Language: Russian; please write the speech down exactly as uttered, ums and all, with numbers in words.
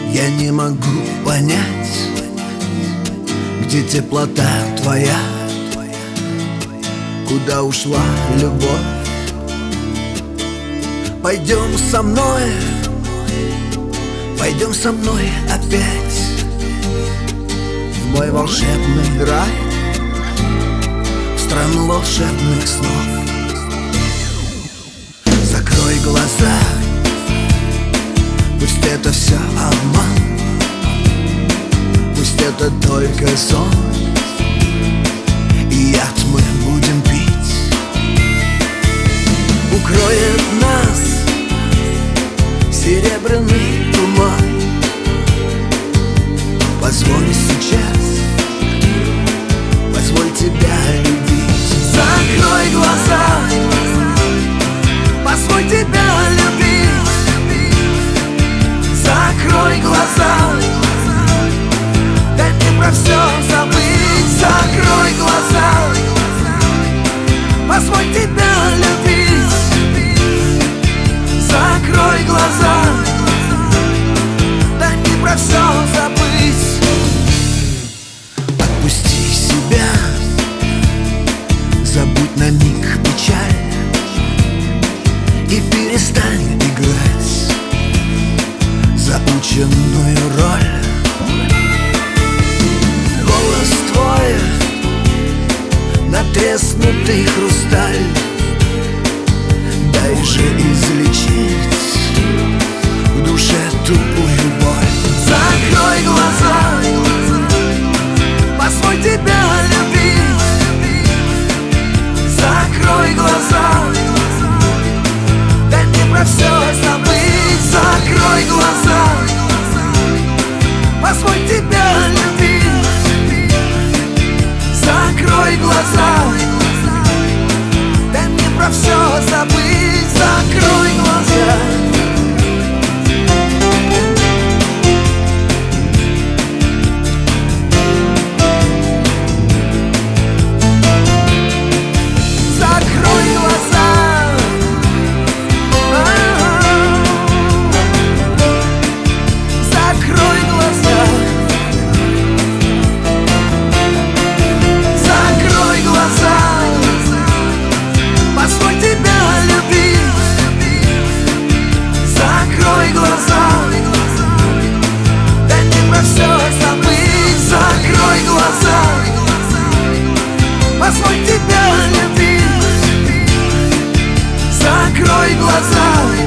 Я не могу понять, где теплота твоя, куда ушла любовь. Пойдем со мной, пойдем со мной опять в мой волшебный рай, в страну волшебных снов. Закрой глаза, пусть это все обман, пусть это только сон, и яд мы будем пить. Укроет нас серебряный туман. Позволь сейчас, позволь тебя любить. Закрой глаза, позволь тебя любить. Закрой глаза, дай мне про все забыть. Закрой глаза, позволь тебя любить. Закрой глаза, дай мне про все забыть. Отпусти себя, забудь на миг печаль и перестань играть заученную роль. Голос твой, натреснутый хрусталь, дай же излечить в душе тупую боль. Закрой глаза, позволь тебя любить. Закрой глаза, дай мне про все забыть. Закрой глаза, позволь тебя любить. Закрой глаза, дай мне про все забыть. Закрой глаза. Позволь тебя любить. Закрой глаза.